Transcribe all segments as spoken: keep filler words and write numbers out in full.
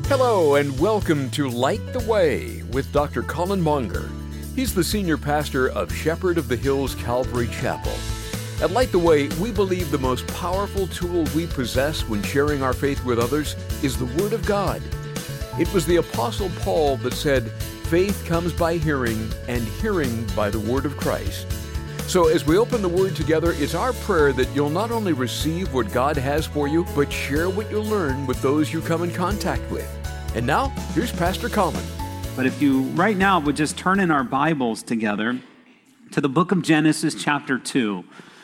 Hello and welcome to Light the Way with Doctor Colin Monger. He's the senior pastor of Shepherd of the Hills Calvary Chapel. At Light the Way, we believe the most powerful tool we possess when sharing our faith with others is the Word of God. It was the Apostle Paul that said, "Faith comes by hearing, and hearing by the Word of Christ." So as we open the Word together, it's our prayer that you'll not only receive what God has for you, but share what you learn with those you come in contact with. And now, here's Pastor Colin. But if you right now would just turn in our Bibles together to the book of Genesis chapter two.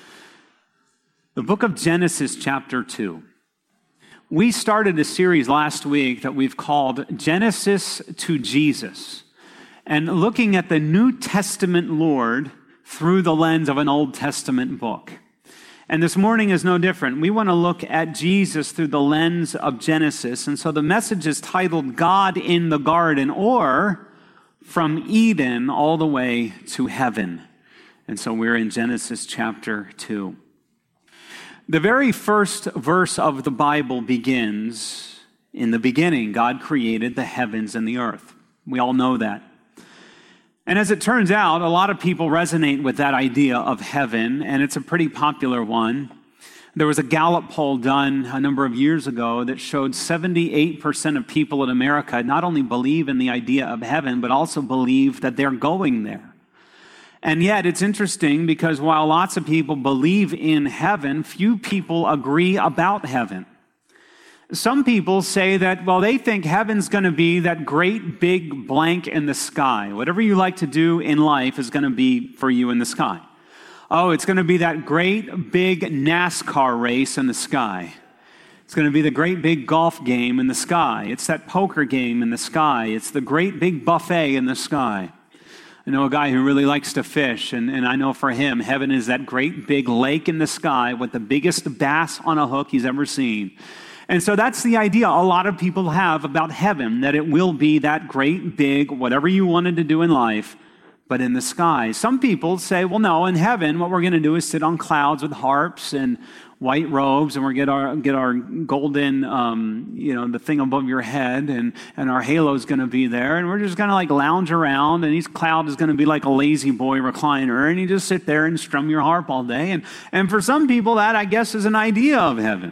The book of Genesis chapter two. We started a series last week that we've called Genesis to Jesus, and looking at the New Testament Lord through the lens of an Old Testament book. And this morning is no different. We want to look at Jesus through the lens of Genesis. And so the message is titled God in the Garden, or From Eden all the way to Heaven. And so we're in Genesis chapter two. The very first verse of the Bible begins, "In the beginning, God created the heavens and the earth." We all know that. And as it turns out, a lot of people resonate with that idea of heaven, and it's a pretty popular one. There was a Gallup poll done a number of years ago that showed seventy-eight percent of people in America not only believe in the idea of heaven, but also believe that they're going there. And yet, it's interesting because while lots of people believe in heaven, few people agree about heaven. Some people say that, well, they think heaven's going to be that great big blank in the sky. Whatever you like to do in life is going to be for you in the sky. Oh, it's going to be that great big NASCAR race in the sky. It's going to be the great big golf game in the sky. It's that poker game in the sky. It's the great big buffet in the sky. I know a guy who really likes to fish, and, and I know for him, heaven is that great big lake in the sky with the biggest bass on a hook he's ever seen. And so that's the idea a lot of people have about heaven, that it will be that great big, whatever you wanted to do in life, but in the sky. Some people say, well, no, in heaven, what we're going to do is sit on clouds with harps and white robes, and we're get our get our golden, um, you know, the thing above your head, and and our halo's going to be there, and we're just going to like lounge around, and each cloud is going to be like a lazy boy recliner, and you just sit there and strum your harp all day. And and for some people, that I guess is an idea of heaven.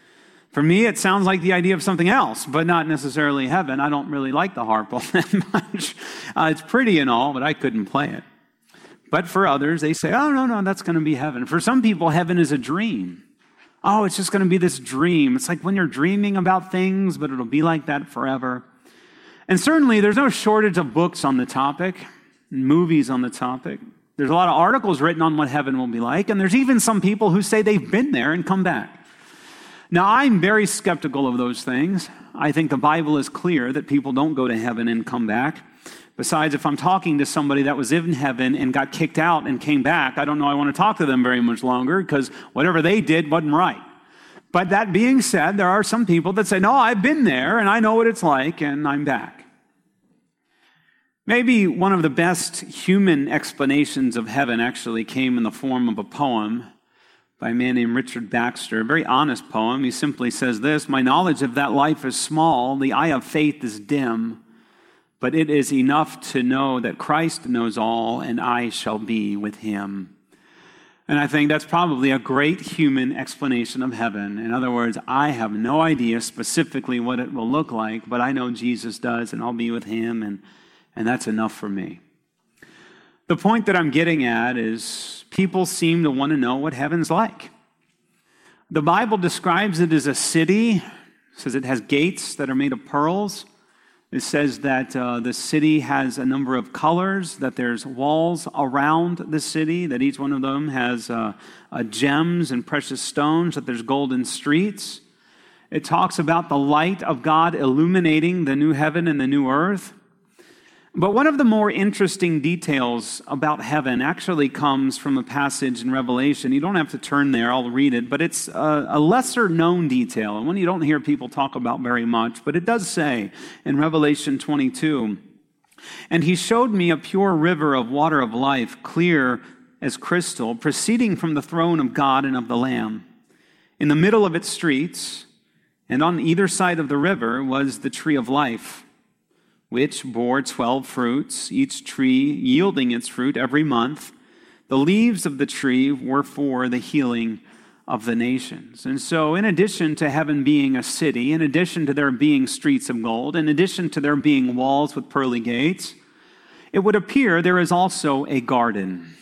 For me, it sounds like the idea of something else, but not necessarily heaven. I don't really like the harp all that much. Uh, it's pretty and all, but I couldn't play it. But for others, they say, oh, no, no, that's going to be heaven. For some people, heaven is a dream. Oh, it's just going to be this dream. It's like when you're dreaming about things, but it'll be like that forever. And certainly, there's no shortage of books on the topic, movies on the topic. There's a lot of articles written on what heaven will be like, and there's even some people who say they've been there and come back. Now, I'm very skeptical of those things. I think the Bible is clear that people don't go to heaven and come back. Besides, if I'm talking to somebody that was in heaven and got kicked out and came back, I don't know I want to talk to them very much longer because whatever they did wasn't right. But that being said, there are some people that say, no, I've been there and I know what it's like and I'm back. Maybe one of the best human explanations of heaven actually came in the form of a poem by a man named Richard Baxter, a very honest poem. He simply says this: "My knowledge of that life is small, the eye of faith is dim, but it is enough to know that Christ knows all, and I shall be with him." And I think that's probably a great human explanation of heaven. In other words, I have no idea specifically what it will look like, but I know Jesus does, and I'll be with him, and, and that's enough for me. The point that I'm getting at is people seem to want to know what heaven's like. The Bible describes it as a city. It says it has gates that are made of pearls. It says that uh, the city has a number of colors, that there's walls around the city, that each one of them has uh, uh, gems and precious stones, that there's golden streets. It talks about the light of God illuminating the new heaven and the new earth. But one of the more interesting details about heaven actually comes from a passage in Revelation. You don't have to turn there, I'll read it, but it's a, a lesser known detail, and one you don't hear people talk about very much, but it does say in Revelation twenty-two, "And he showed me a pure river of water of life, clear as crystal, proceeding from the throne of God and of the Lamb. In the middle of its streets, And on either side of the river was the tree of life, which bore twelve fruits, each tree yielding its fruit every month. The leaves of the tree were for the healing of the nations. And so in addition to heaven being a city, in addition to there being streets of gold, in addition to there being walls with pearly gates, it would appear there is also a garden.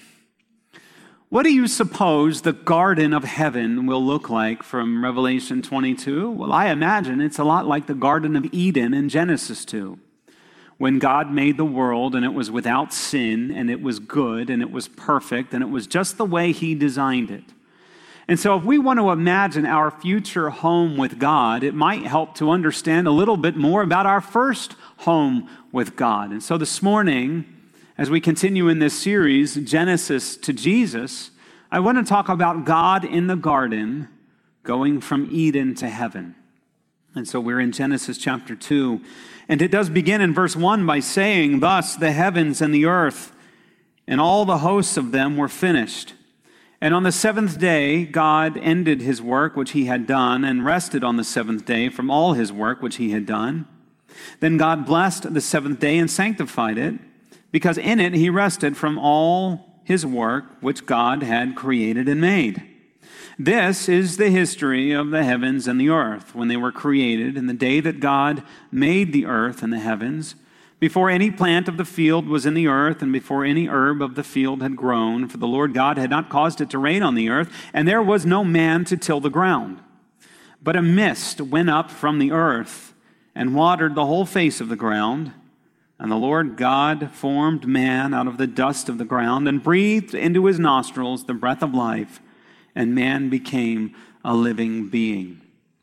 What do you suppose the garden of heaven will look like from Revelation twenty-two? Well, I imagine it's a lot like the Garden of Eden in Genesis two. When God made the world and it was without sin and it was good and it was perfect and it was just the way he designed it. And so if we want to imagine our future home with God, it might help to understand a little bit more about our first home with God. And so this morning, as we continue in this series, Genesis to Jesus, I want to talk about God in the garden going from Eden to heaven. And so we're in Genesis chapter two. And it does begin in verse one by saying, "Thus the heavens and the earth and all the hosts of them were finished. And on the seventh day God ended his work which he had done and rested on the seventh day from all his work which he had done. Then God blessed the seventh day and sanctified it, because in it he rested from all his work which God had created and made." This is the history of the heavens and the earth when they were created in the day that God made the earth and the heavens, before any plant of the field was in the earth and before any herb of the field had grown, for the Lord God had not caused it to rain on the earth, and there was no man to till the ground. But a mist went up from the earth and watered the whole face of the ground. And the Lord God formed man out of the dust of the ground and breathed into his nostrils the breath of life, and man became a living being.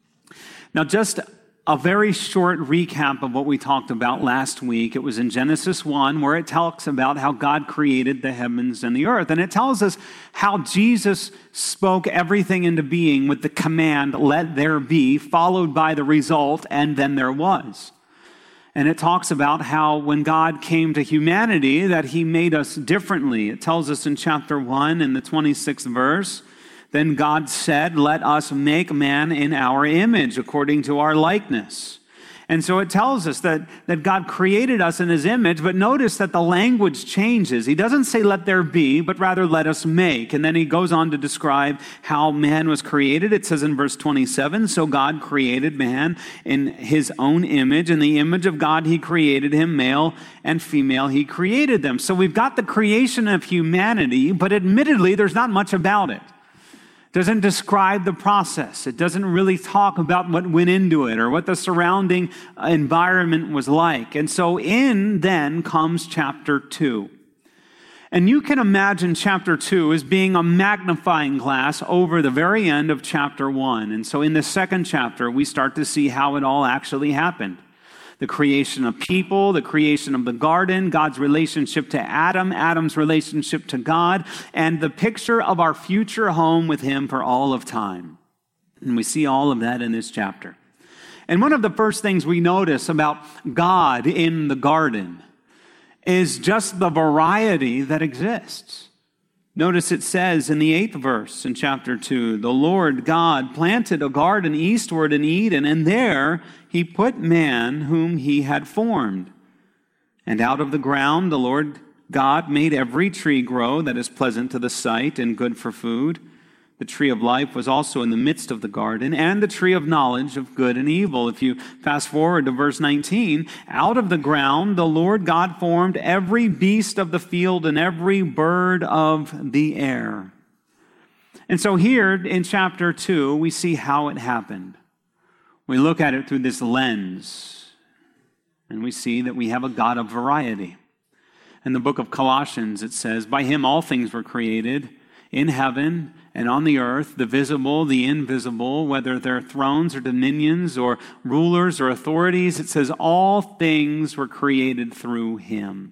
Now, just a very short recap of what we talked about last week. It was in Genesis one, where it talks about how God created the heavens and the earth. And it tells us how Jesus spoke everything into being with the command, "Let there be," followed by the result, "And then there was." And it talks about how when God came to humanity, that he made us differently. It tells us in chapter one, in the twenty-sixth verse, "Then God said, 'Let us make man in our image, according to our likeness.'" And so it tells us that, that God created us in his image, but notice that the language changes. He doesn't say, "Let there be," but rather, "Let us make." And then he goes on to describe how man was created. It says in verse twenty-seven, "So God created man in his own image. In the image of God he created him, male and female he created them." So we've got the creation of humanity, but admittedly there's not much about it. Doesn't describe the process. It doesn't really talk about what went into it or what the surrounding environment was like. And so in then comes chapter two. And you can imagine chapter two as being a magnifying glass over the very end of chapter one. And so in the second chapter, we start to see how it all actually happened. The creation of people, the creation of the garden, God's relationship to Adam, Adam's relationship to God, and the picture of our future home with him for all of time. And we see all of that in this chapter. And one of the first things we notice about God in the garden is just the variety that exists. Notice it says in the eighth verse in chapter two, "The Lord God planted a garden eastward in Eden, and there he put man whom he had formed. And out of the ground the Lord God made every tree grow that is pleasant to the sight and good for food. The tree of life was also in the midst of the garden, and the tree of knowledge of good and evil." If you fast forward to verse nineteen, "Out of the ground the Lord God formed every beast of the field and every bird of the air." And so here in chapter two, we see how it happened. We look at it through this lens, and we see that we have a God of variety. In the book of Colossians, it says, "By him all things were created, in heaven and on the earth, the visible, the invisible, whether they're thrones or dominions or rulers or authorities." It says all things were created through him.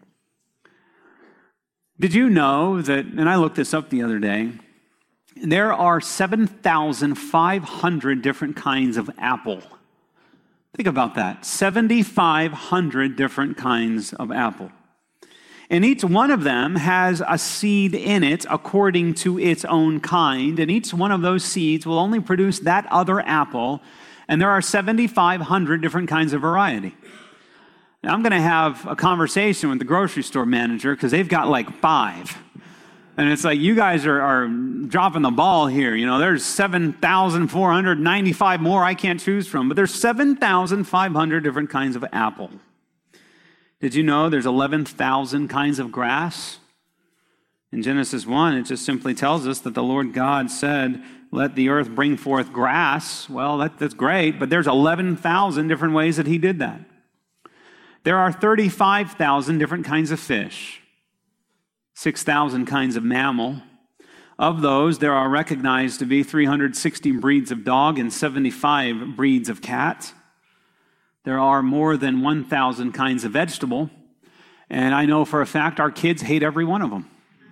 Did you know that, and I looked this up the other day, there are seven thousand five hundred different kinds of apple. Think about that, seven thousand five hundred different kinds of apple. And each one of them has a seed in it according to its own kind. And each one of those seeds will only produce that other apple And there are seventy-five hundred different kinds of variety. Now, I'm going to have a conversation with the grocery store manager because they've got like five. And it's like, you guys are, are dropping the ball here. You know, there's seven thousand four hundred ninety-five more I can't choose from, but there's seven thousand five hundred different kinds of apple. Did you know there's eleven thousand kinds of grass? In Genesis one, it just simply tells us that the Lord God said, let the earth bring forth grass. Well, that, that's great, but there's eleven thousand different ways that he did that. There are thirty-five thousand different kinds of fish, six thousand kinds of mammal. Of those, there are recognized to be three hundred sixty breeds of dog and seventy-five breeds of cat. There are more than one thousand kinds of vegetable, and I know for a fact our kids hate every one of them.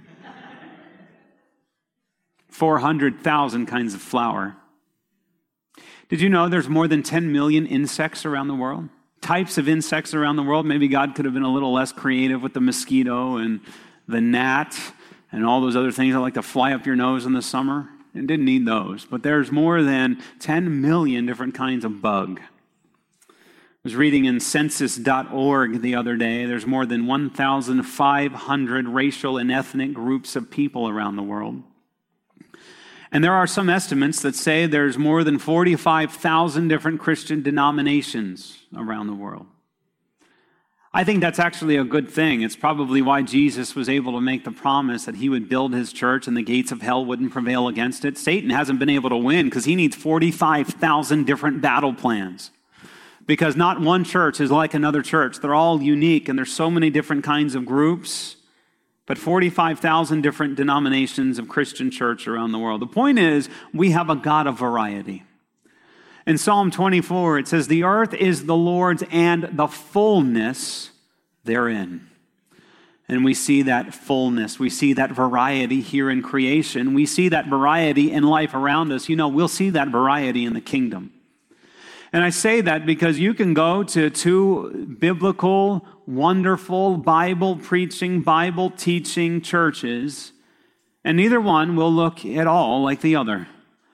four hundred thousand kinds of flower. Did you know there's more than ten million insects around the world? Types of insects around the world. Maybe God could have been a little less creative with the mosquito and the gnat and all those other things that like to fly up your nose in the summer. It didn't need those. But there's more than ten million different kinds of bug. I was reading in census dot org the other day, there's more than one thousand five hundred racial and ethnic groups of people around the world. And there are some estimates that say there's more than forty-five thousand different Christian denominations around the world. I think that's actually a good thing. It's probably why Jesus was able to make the promise that he would build his church and the gates of hell wouldn't prevail against it. Satan hasn't been able to win because he needs forty-five thousand different battle plans. Because not one church is like another church. They're all unique and there's so many different kinds of groups. But forty-five thousand different denominations of Christian church around the world. The point is, we have a God of variety. In Psalm twenty-four, it says, the earth is the Lord's and the fullness therein. And we see that fullness. We see that variety here in creation. We see that variety in life around us. You know, we'll see that variety in the kingdom. And I say that because you can go to two biblical, wonderful, Bible-preaching, Bible-teaching churches, and neither one will look at all like the other.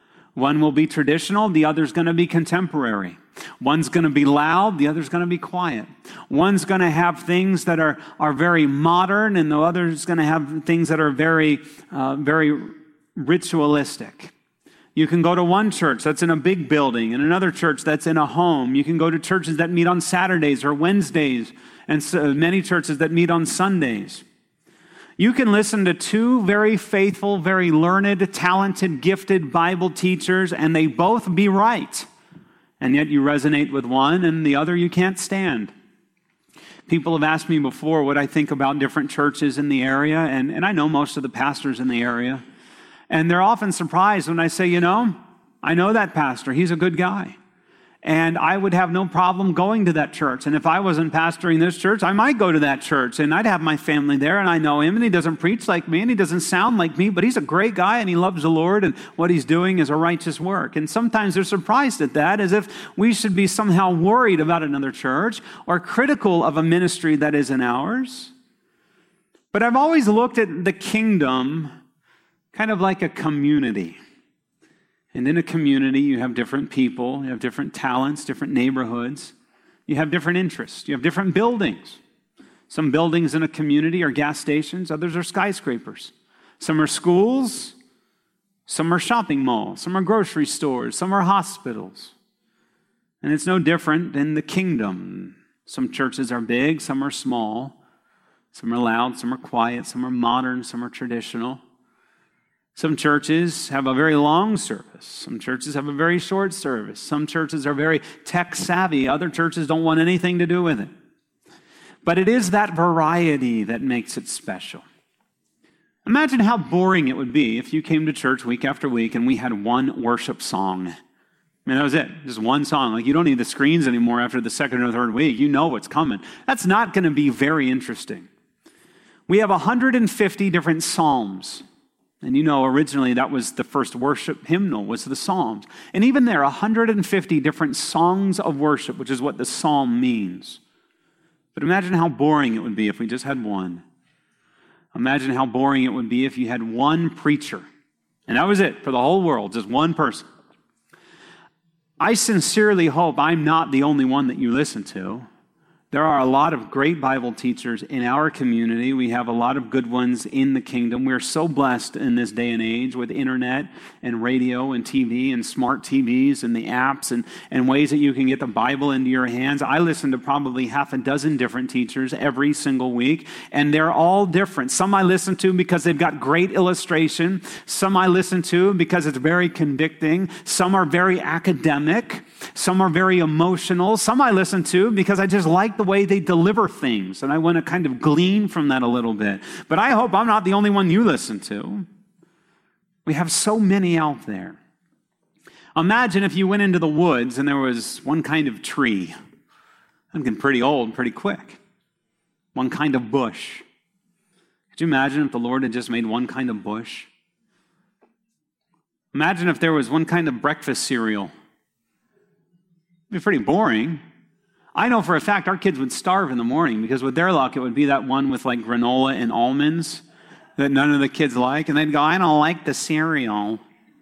One will be traditional, the other's going to be contemporary. One's going to be loud, the other's going to be quiet. One's going to have things that are, are very modern, and the other's going to have things that are very, uh, very ritualistic. You can go to one church that's in a big building and another church that's in a home. You can go to churches that meet on Saturdays or Wednesdays and so many churches that meet on Sundays. You can listen to two very faithful, very learned, talented, gifted Bible teachers and they both be right. And yet you resonate with one and the other you can't stand. People have asked me before what I think about different churches in the area, and, and I know most of the pastors in the area. And they're often surprised when I say, you know, I know that pastor. He's a good guy. And I would have no problem going to that church. And if I wasn't pastoring this church, I might go to that church. And I'd have my family there, and I know him, and he doesn't preach like me, and he doesn't sound like me, but he's a great guy, and he loves the Lord, and what he's doing is a righteous work. And sometimes they're surprised at that, as if we should be somehow worried about another church or critical of a ministry that isn't ours. But I've always looked at the kingdom kind of like a community. And in a community, you have different people, you have different talents, different neighborhoods, you have different interests, you have different buildings. Some buildings in a community are gas stations, others are skyscrapers. Some are schools, some are shopping malls, some are grocery stores, some are hospitals. And it's no different in the kingdom. Some churches are big, some are small, some are loud, some are quiet, some are modern, some are traditional. Some churches have a very long service. Some churches have a very short service. Some churches are very tech savvy. Other churches don't want anything to do with it. But it is that variety that makes it special. Imagine how boring it would be if you came to church week after week and we had one worship song. I mean, that was it. Just one song. Like, you don't need the screens anymore after the second or third week. You know what's coming. That's not going to be very interesting. We have one hundred fifty different psalms. And you know, originally that was the first worship hymnal, was the Psalms. And even there, one hundred fifty different songs of worship, which is what the psalm means. But imagine how boring it would be if we just had one. Imagine how boring it would be if you had one preacher. And that was it for the whole world, just one person. I sincerely hope I'm not the only one that you listen to. There are a lot of great Bible teachers in our community. We have a lot of good ones in the kingdom. We're so blessed in this day and age with internet and radio and T V and smart T Vs and the apps and, and ways that you can get the Bible into your hands. I listen to probably half a dozen different teachers every single week, and they're all different. Some I listen to because they've got great illustration. Some I listen to because it's very convicting. Some are very academic. Some are very emotional. Some I listen to because I just like the way they deliver things, and I want to kind of glean from that a little bit. But I hope I'm not the only one you listen to. We have so many out there. Imagine if you went into the woods and there was one kind of tree. I'm getting pretty old pretty quick. One kind of bush. Could you imagine if the Lord had just made one kind of bush? Imagine if there was one kind of breakfast cereal. It'd be pretty boring. I know for a fact our kids would starve in the morning because with their luck, it would be that one with like granola and almonds that none of the kids like. And they'd go, I don't like the cereal.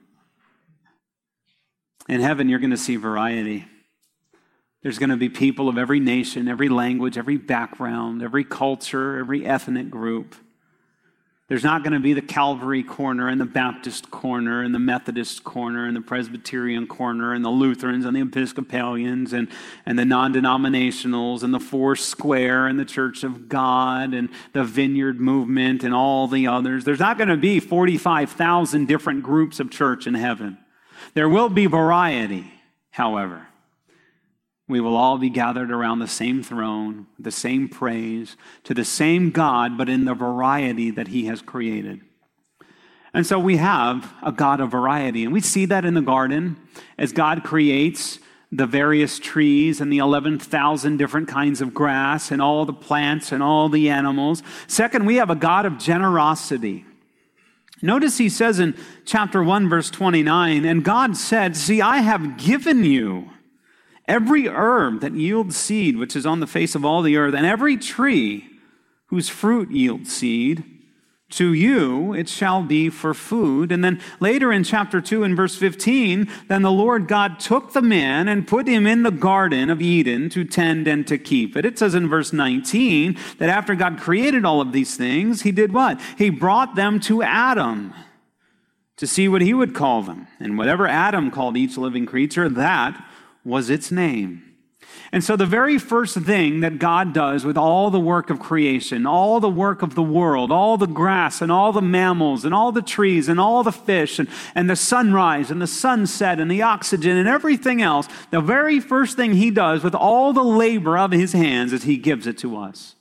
In heaven, you're going to see variety. There's going to be people of every nation, every language, every background, every culture, every ethnic group. There's not going to be the Calvary corner and the Baptist corner and the Methodist corner and the Presbyterian corner and the Lutherans and the Episcopalians and, and the non-denominationals and the Four Square and the Church of God and the Vineyard Movement and all the others. There's not going to be forty-five thousand different groups of church in heaven. There will be variety, however. We will all be gathered around the same throne, the same praise, to the same God, but in the variety that he has created. And so we have a God of variety. And we see that in the garden as God creates the various trees and the eleven thousand different kinds of grass and all the plants and all the animals. Second, we have a God of generosity. Notice he says in chapter one, verse twenty-nine, and God said, see, I have given you every herb that yields seed, which is on the face of all the earth, and every tree whose fruit yields seed, to you it shall be for food. And then later in chapter two and verse fifteen, then the Lord God took the man and put him in the garden of Eden to tend and to keep it. It says in verse nineteen that after God created all of these things, he did what? He brought them to Adam to see what he would call them. And whatever Adam called each living creature, that was its name. And so the very first thing that God does with all the work of creation, all the work of the world, all the grass and all the mammals and all the trees and all the fish and, and the sunrise and the sunset and the oxygen and everything else, the very first thing he does with all the labor of his hands is he gives it to us.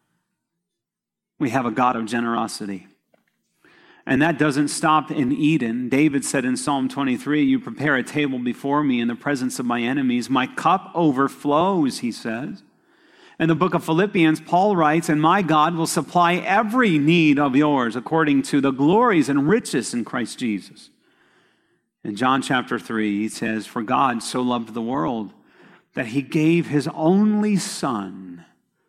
We have a God of generosity. And that doesn't stop in Eden. David said in Psalm twenty-three, you prepare a table before me in the presence of my enemies. My cup overflows, he says. In the book of Philippians, Paul writes, and my God will supply every need of yours according to the glories and riches in Christ Jesus. In John chapter three, he says, for God so loved the world that he gave his only son.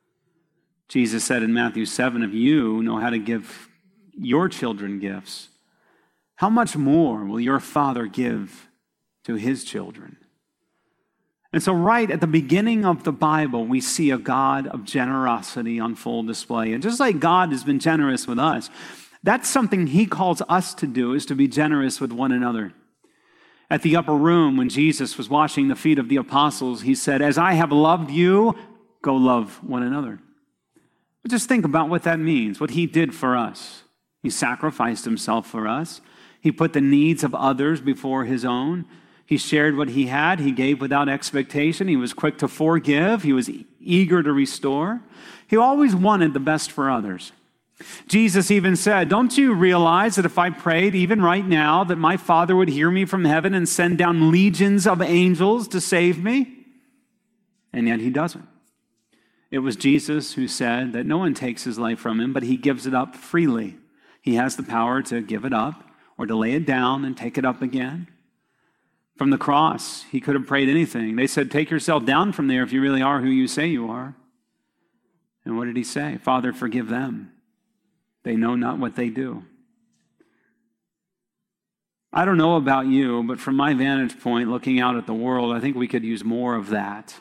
Jesus said in Matthew seven, if you know how to give your children gifts, how much more will your Father give to his children? And so right at the beginning of the Bible, we see a God of generosity on full display. And just like God has been generous with us, that's something he calls us to do, is to be generous with one another. At the upper room, when Jesus was washing the feet of the apostles, he said, as I have loved you, go love one another. But just think about what that means, what he did for us. He sacrificed himself for us. He put the needs of others before his own. He shared what he had. He gave without expectation. He was quick to forgive. He was eager to restore. He always wanted the best for others. Jesus even said, don't you realize that if I prayed even right now that my Father would hear me from heaven and send down legions of angels to save me? And yet he doesn't. It was Jesus who said that no one takes his life from him, but he gives it up freely. He has the power to give it up or to lay it down and take it up again. From the cross, he could have prayed anything. They said, take yourself down from there if you really are who you say you are. And what did he say? Father, forgive them. They know not what they do. I don't know about you, but from my vantage point, looking out at the world, I think we could use more of that.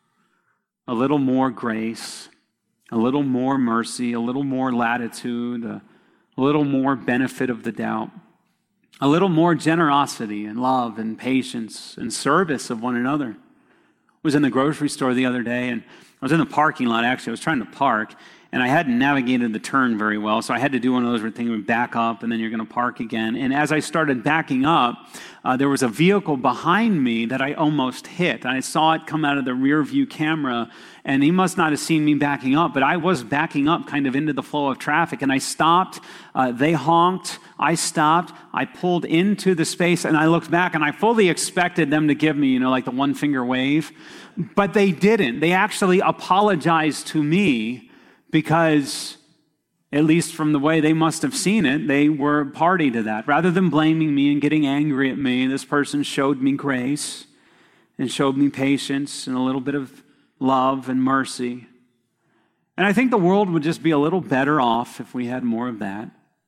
A little more grace, a little more mercy, a little more latitude, a little more benefit of the doubt, a little more generosity and love and patience and service of one another. I was in the grocery store the other day, and I was in the parking lot, actually. I was trying to park, and I hadn't navigated the turn very well, so I had to do one of those where things would back up, and then you're going to park again. And as I started backing up, uh, there was a vehicle behind me that I almost hit. I saw it come out of the rear view camera, and he must not have seen me backing up, but I was backing up kind of into the flow of traffic, and I stopped. Uh, they honked. I stopped. I pulled into the space, and I looked back, and I fully expected them to give me, you know, like the one-finger wave, but they didn't. They actually apologized to me, because, at least from the way they must have seen it, they were party to that. Rather than blaming me and getting angry at me, this person showed me grace and showed me patience and a little bit of love and mercy. And I think the world would just be a little better off if we had more of that.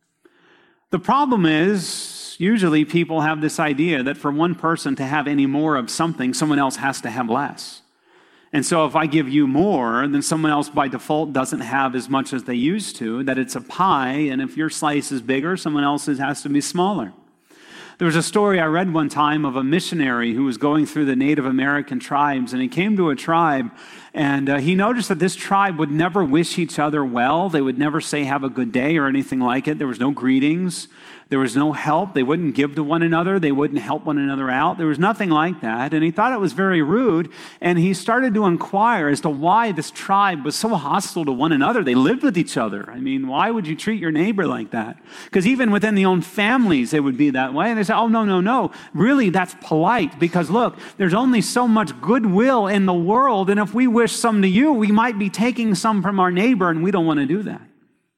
The problem is, usually people have this idea that for one person to have any more of something, someone else has to have less. And so if I give you more, then someone else by default doesn't have as much as they used to, that it's a pie, and if your slice is bigger, someone else's has to be smaller. There was a story I read one time of a missionary who was going through the Native American tribes, and he came to a tribe, and uh, he noticed that this tribe would never wish each other well. They would never say have a good day or anything like it. There was no greetings. There was no help. They wouldn't give to one another. They wouldn't help one another out. There was nothing like that. And he thought it was very rude. And he started to inquire as to why this tribe was so hostile to one another. They lived with each other. I mean, why would you treat your neighbor like that? Because even within the own families, they would be that way. And they say, oh, no, no, no. Really, that's polite. Because look, there's only so much goodwill in the world. And if we wish some to you, we might be taking some from our neighbor. And we don't want to do that.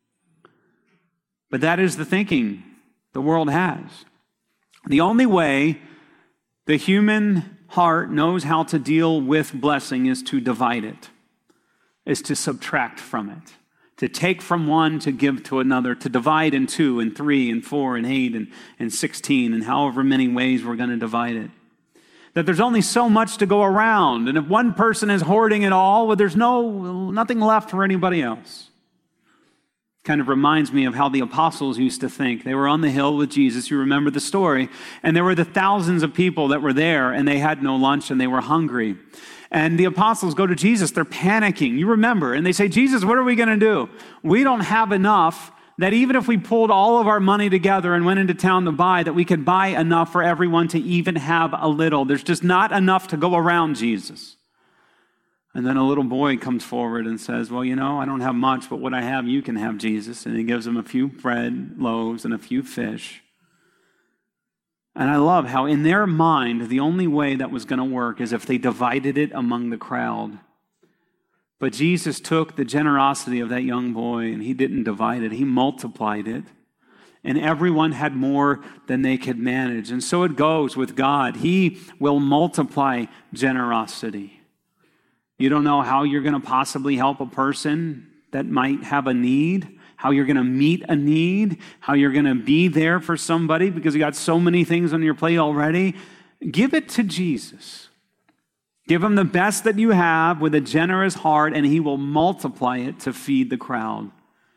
But that is the thinking the world has. The only way the human heart knows how to deal with blessing is to divide it, is to subtract from it, to take from one to give to another, to divide in two and three and four and eight and, and sixteen and however many ways we're going to divide it. That there's only so much to go around, and if one person is hoarding it all, well, there's no nothing left for anybody else. Kind of reminds me of how the apostles used to think. They were on the hill with Jesus. You remember the story. And there were the thousands of people that were there, and they had no lunch, and they were hungry. And the apostles go to Jesus. They're panicking. You remember. And they say, Jesus, what are we going to do? We don't have enough that even if we pulled all of our money together and went into town to buy, that we could buy enough for everyone to even have a little. There's just not enough to go around, Jesus. And then a little boy comes forward and says, well, you know, I don't have much, but what I have, you can have, Jesus. And he gives him a few bread, loaves, and a few fish. And I love how in their mind, the only way that was going to work is if they divided it among the crowd. But Jesus took the generosity of that young boy, and he didn't divide it. He multiplied it. And everyone had more than they could manage. And so it goes with God. He will multiply generosity. You don't know how you're going to possibly help a person that might have a need, how you're going to meet a need, how you're going to be there for somebody because you got so many things on your plate already. Give it to Jesus. Give him the best that you have with a generous heart, and he will multiply it to feed the crowd.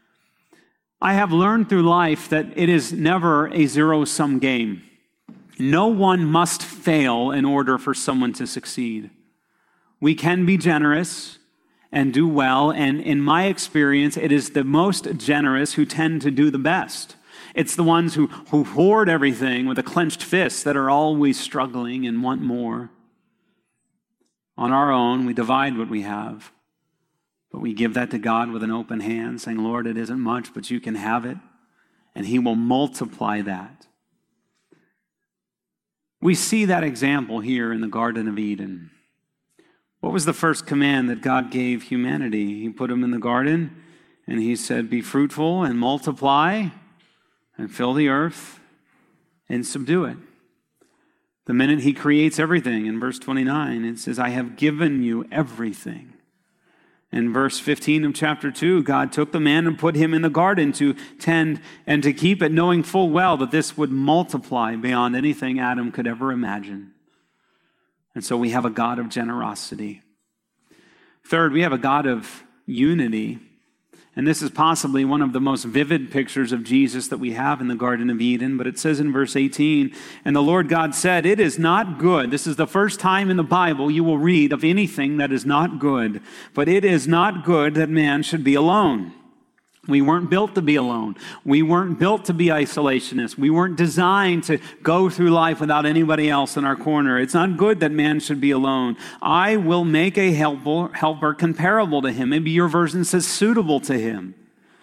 I have learned through life that it is never a zero-sum game. No one must fail in order for someone to succeed. We can be generous and do well, and in my experience, it is the most generous who tend to do the best. It's the ones who, who hoard everything with a clenched fist that are always struggling and want more. On our own, we divide what we have, but we give that to God with an open hand, saying, Lord, it isn't much, but you can have it, and he will multiply that. We see that example here in the Garden of Eden. What was the first command that God gave humanity? He put them in the garden, and he said, be fruitful and multiply and fill the earth and subdue it. The minute he creates everything, in verse twenty-nine, it says, I have given you everything. In verse fifteen of chapter two, God took the man and put him in the garden to tend and to keep it, knowing full well that this would multiply beyond anything Adam could ever imagine. And so we have a God of generosity. Third, we have a God of unity. And this is possibly one of the most vivid pictures of Jesus that we have in the Garden of Eden. But it says in verse eighteen, "And the Lord God said, it is not good." This is the first time in the Bible you will read of anything that is not good. "But it is not good that man should be alone." We weren't built to be alone. We weren't built to be isolationists. We weren't designed to go through life without anybody else in our corner. It's not good that man should be alone. "I will make a helper, helper comparable to him." Maybe your version says suitable to him.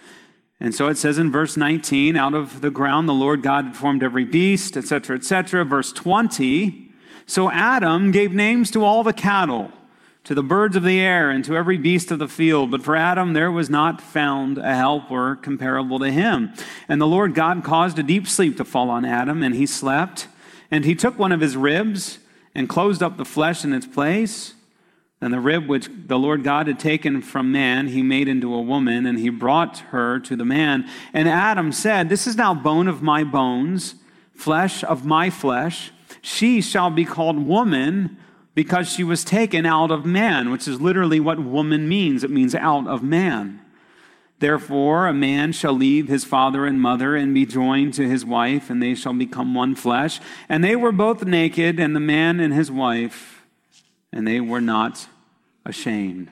And so it says in verse nineteen, "Out of the ground the Lord God had formed every beast," et cetera, et cetera. Verse twenty, "So Adam gave names to all the cattle, to the birds of the air, and to every beast of the field. But for Adam there was not found a helper comparable to him. And the Lord God caused a deep sleep to fall on Adam, and he slept. And he took one of his ribs and closed up the flesh in its place. And the rib which the Lord God had taken from man, he made into a woman, and he brought her to the man. And Adam said, 'This is now bone of my bones, flesh of my flesh. She shall be called woman, because she was taken out of man,'" which is literally what woman means. It means out of man. "Therefore, a man shall leave his father and mother and be joined to his wife, and they shall become one flesh. And they were both naked, and the man and his wife, and they were not ashamed."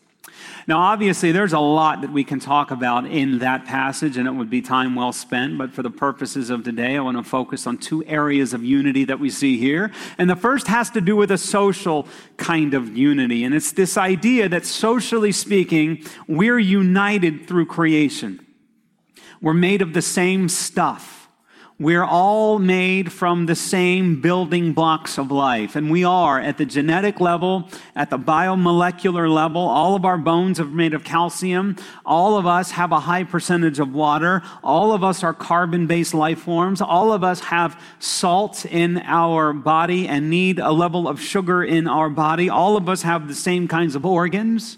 Now, obviously, there's a lot that we can talk about in that passage, and it would be time well spent. But for the purposes of today, I want to focus on two areas of unity that we see here. And the first has to do with a social kind of unity. And it's this idea that, socially speaking, we're united through creation. We're made of the same stuff. We're all made from the same building blocks of life. And we are at the genetic level, at the biomolecular level. All of our bones are made of calcium. All of us have a high percentage of water. All of us are carbon-based life forms. All of us have salt in our body and need a level of sugar in our body. All of us have the same kinds of organs.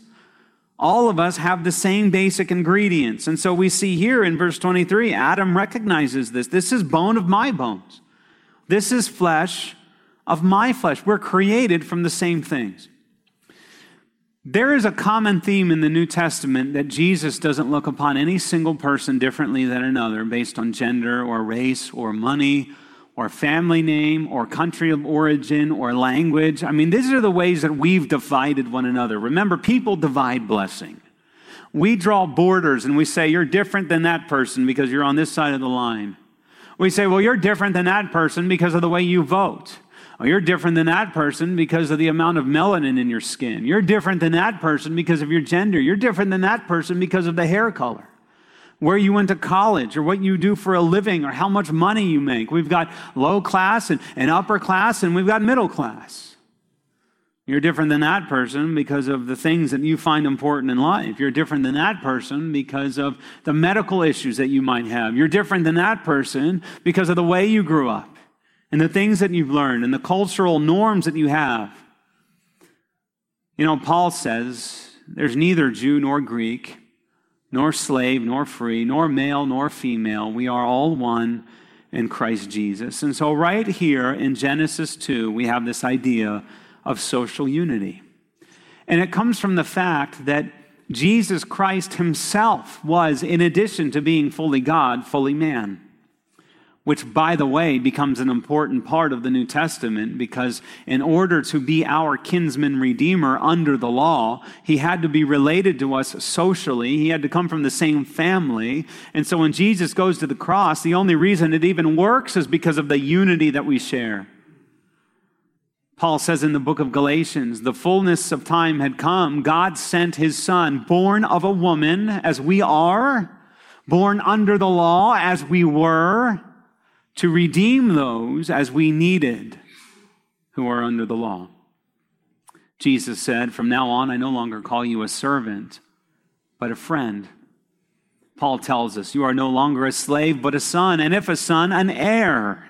All of us have the same basic ingredients. And so we see here in verse twenty-three, Adam recognizes this. This is bone of my bones. This is flesh of my flesh. We're created from the same things. There is a common theme in the New Testament that Jesus doesn't look upon any single person differently than another based on gender or race or money or family name, or country of origin, or language. I mean, these are the ways that we've divided one another. Remember, people divide blessing. We draw borders and we say, "You're different than that person because you're on this side of the line." We say, "Well, you're different than that person because of the way you vote." Or, "You're different than that person because of the amount of melanin in your skin." "You're different than that person because of your gender." "You're different than that person because of the hair color." Where you went to college, or what you do for a living, or how much money you make. We've got low class and, and upper class, and we've got middle class. You're different than that person because of the things that you find important in life. You're different than that person because of the medical issues that you might have. You're different than that person because of the way you grew up, and the things that you've learned, and the cultural norms that you have. You know, Paul says, there's neither Jew nor Greek, nor slave, nor free, nor male, nor female. We are all one in Christ Jesus. And so right here in Genesis two, we have this idea of social unity. And it comes from the fact that Jesus Christ himself was, in addition to being fully God, fully man. Which, by the way, becomes an important part of the New Testament, because in order to be our kinsman redeemer under the law, he had to be related to us socially. He had to come from the same family. And so when Jesus goes to the cross, the only reason it even works is because of the unity that we share. Paul says in the book of Galatians, the fullness of time had come. God sent his son, born of a woman, as we are, born under the law, as we were, to redeem those as we needed who are under the law. Jesus said, "From now on, I no longer call you a servant, but a friend." Paul tells us, "You are no longer a slave, but a son, and if a son, an heir."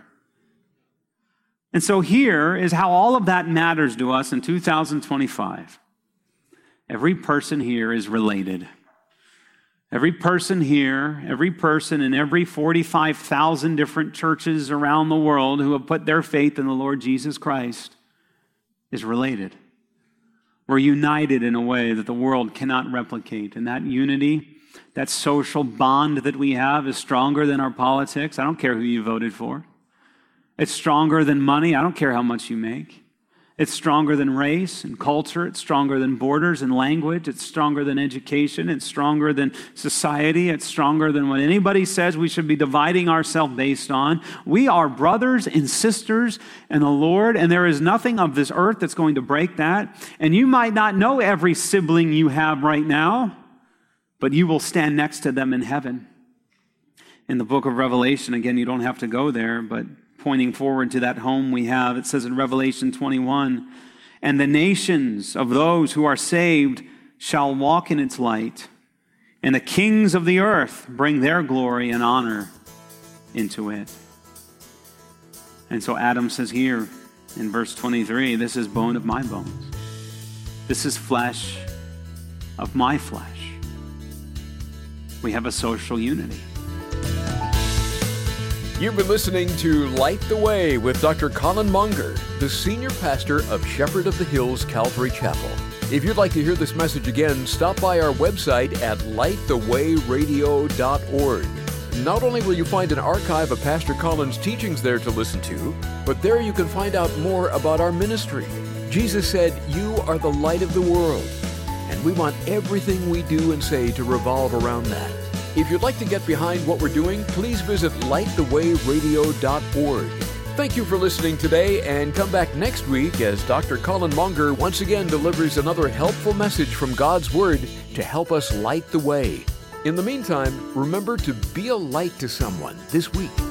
And so here is how all of that matters to us in two thousand twenty-five. every person here is related. Every person here, every person in every forty-five thousand different churches around the world who have put their faith in the Lord Jesus Christ is related. We're united in a way that the world cannot replicate. And that unity, that social bond that we have is stronger than our politics. I don't care who you voted for. It's stronger than money. I don't care how much you make. It's stronger than race and culture. It's stronger than borders and language. It's stronger than education. It's stronger than society. It's stronger than what anybody says we should be dividing ourselves based on. We are brothers and sisters in the Lord, and there is nothing of this earth that's going to break that. And you might not know every sibling you have right now, but you will stand next to them in heaven. In the book of Revelation, again, you don't have to go there, but pointing forward to that home we have, it says in Revelation twenty-one, and the nations of those who are saved shall walk in its light, and the kings of the earth bring their glory and honor into it. And so Adam says here in verse twenty-three, this is bone of my bones. This is flesh of my flesh. We have a social unity. You've been listening to Light the Way with Doctor Colin Monger, the senior pastor of Shepherd of the Hills Calvary Chapel. If you'd like to hear this message again, stop by our website at light the way radio dot org. Not only will you find an archive of Pastor Colin's teachings there to listen to, but there you can find out more about our ministry. Jesus said, "You are the light of the world," and we want everything we do and say to revolve around that. If you'd like to get behind what we're doing, please visit light the way radio dot org. Thank you for listening today, and come back next week as Doctor Colin Monger once again delivers another helpful message from God's Word to help us light the way. In the meantime, remember to be a light to someone this week.